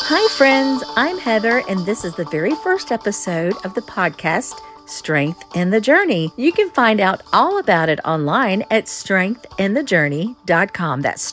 Hi, friends. I'm Heather, and this is the very first episode of the podcast, Strength in the Journey. You can find out all about it online at strengthinthejourney.com. That's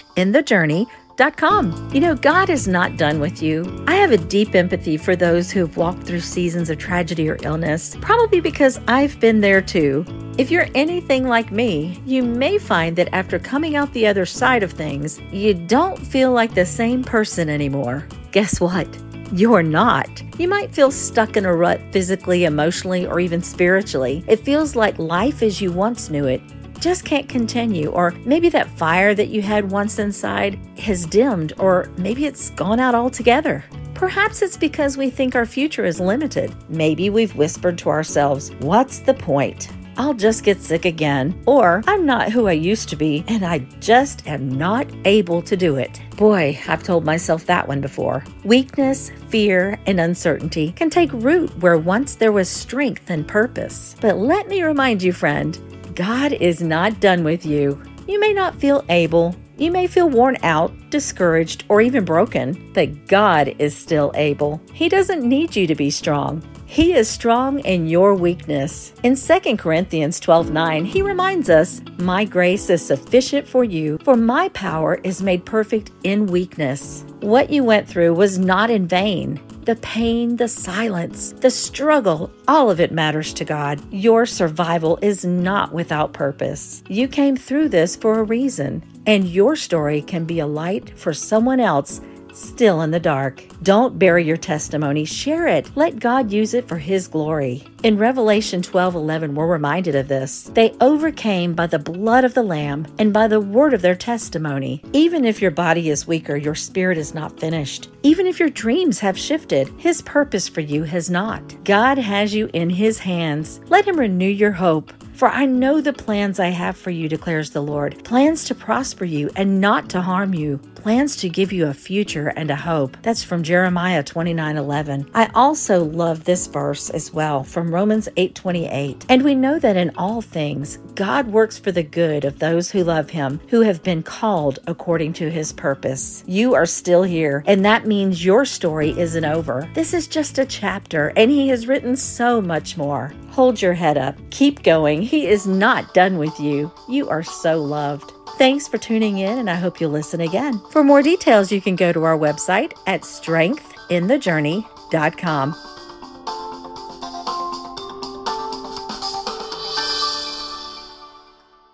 strengthinthejourney.com. You know, God is not done with you. I have a deep empathy for those who have walked through seasons of tragedy or illness, probably because I've been there too. If you're anything like me, you may find that after coming out the other side of things, you don't feel like the same person anymore. Guess what? You're not. You might feel stuck in a rut physically, emotionally, or even spiritually. It feels like life as you once knew it just can't continue, or maybe that fire that you had once inside has dimmed, or maybe it's gone out altogether. Perhaps it's because we think our future is limited. Maybe we've whispered to ourselves, "What's the point? I'll just get sick again," or "I'm not who I used to be, and I just am not able to do it." Boy, I've told myself that one before. Weakness, fear, and uncertainty can take root where once there was strength and purpose. But let me remind you, friend, God is not done with you. You may not feel able. You may feel worn out, discouraged, or even broken, but God is still able. He doesn't need you to be strong. He is strong in your weakness. In 2 Corinthians 12:9, he reminds us, "My grace is sufficient for you, for my power is made perfect in weakness." What you went through was not in vain. The pain, the silence, the struggle, all of it matters to God. Your survival is not without purpose. You came through this for a reason, and your story can be a light for someone else still in the dark. Don't bury your testimony. Share it. Let God use it for His glory. In Revelation 12:11, we're reminded of this. They overcame by the blood of the Lamb and by the word of their testimony. Even if your body is weaker, your spirit is not finished. Even if your dreams have shifted, His purpose for you has not. God has you in His hands. Let Him renew your hope. "For I know the plans I have for you, declares the Lord, plans to prosper you and not to harm you, plans to give you a future and a hope." That's from Jeremiah 29:11. I also love this verse as well from Romans 8:28. "And we know that in all things, God works for the good of those who love Him, who have been called according to His purpose." You are still here, and that means your story isn't over. This is just a chapter, and He has written so much more. Hold your head up. Keep going. He is not done with you. You are so loved. Thanks for tuning in, and I hope you'll listen again. For more details, you can go to our website at strengthinthejourney.com.